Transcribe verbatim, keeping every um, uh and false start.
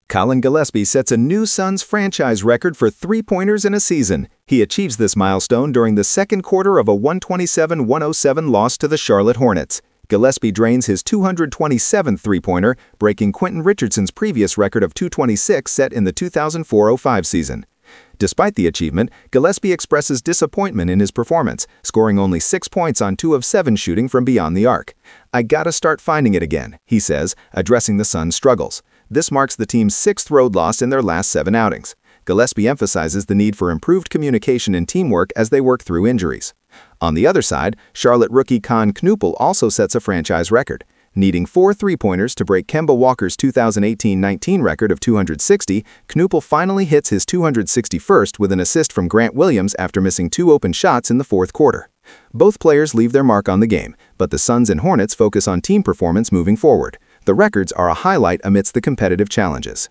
Colin Gillespie sets a new Suns franchise record for three-pointers in a season. He achieves this milestone during the second quarter of a one twenty-seven to one oh seven loss to the Charlotte Hornets. Gillespie drains his two hundred twenty-seventh three-pointer, breaking Quentin Richardson's previous record of two twenty-six set in the two thousand four oh five season. Despite the achievement, Gillespie expresses disappointment in his performance, scoring only six points on two of seven shooting from beyond the arc. "I gotta start finding it again," he says, addressing the Suns' struggles. This marks the team's sixth road loss in their last seven outings. Gillespie emphasizes the need for improved communication and teamwork as they work through injuries. On the other side, Charlotte rookie Kahn Knuppel also sets a franchise record. Needing four three-pointers to break Kemba Walker's two thousand eighteen nineteen record of two hundred sixty, Knuppel finally hits his two hundred sixty-first with an assist from Grant Williams after missing two open shots in the fourth quarter. Both players leave their mark on the game, but the Suns and Hornets focus on team performance moving forward. The records are a highlight amidst the competitive challenges.